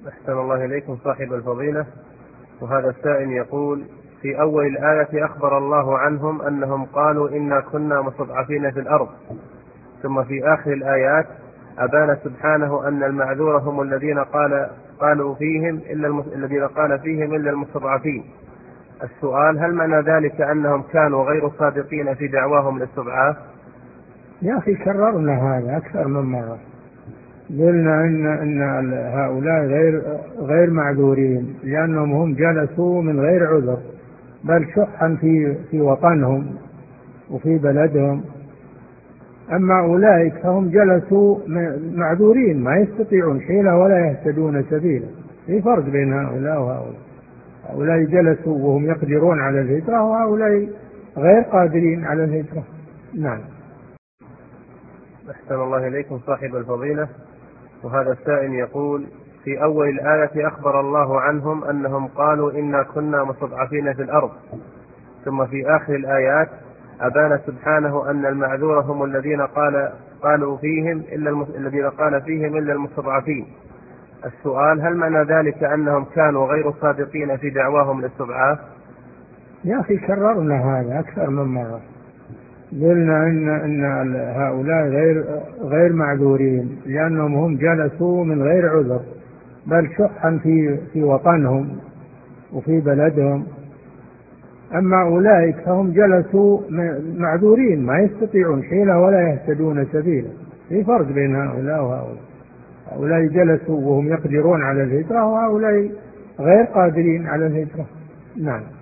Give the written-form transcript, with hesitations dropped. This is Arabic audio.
أحسن الله إليكم صاحب الفضيلة. وهذا السائل يقول: في أول الآية أخبر الله عنهم أنهم قالوا إنا كنا مستضعفين في الأرض، ثم في آخر الآيات أبان سبحانه أن المعذور هم الذين قال فيهم إلا المستضعفين. السؤال: هل معنى ذلك أنهم كانوا غير صادقين في دعواهم للاستضعاف؟ يا أخي كررنا هذا أكثر من مرة، قلنا إن هؤلاء غير معذورين، لأنهم هم جلسوا من غير عذر، بل شحا في وطنهم وفي بلدهم. أما أولئك فهم جلسوا معذورين، ما يستطيعون حيلة ولا يهتدون سبيلا. في فرق بين هؤلاء وهؤلاء. هؤلاء جلسوا وهم يقدرون على الهجرة، وهؤلاء غير قادرين على الهجرة. نعم. أحسن الله إليكم صاحب الفضيلة. وهذا السائل يقول: في أول الآية أخبر الله عنهم أنهم قالوا إنا كنا مستضعفين في الأرض، ثم في آخر الآيات أبان سبحانه أن المعذور هم الذين قال فيهم إلا المستضعفين. السؤال: هل معنى ذلك أنهم كانوا غير صادقين في دعواهم للاستضعاف؟ يا أخي كررنا هذا أكثر من مرة، قلنا إن هؤلاء غير معذورين، لأنهم هم جلسوا من غير عذر، بل شحا في وطنهم وفي بلدهم. أما أولئك فهم جلسوا معذورين، ما يستطيعون حيلة ولا يهتدون سبيلا. في فرق بين هؤلاء وهؤلاء. هؤلاء جلسوا وهم يقدرون على الهجرة، وهؤلاء غير قادرين على الهجرة. نعم.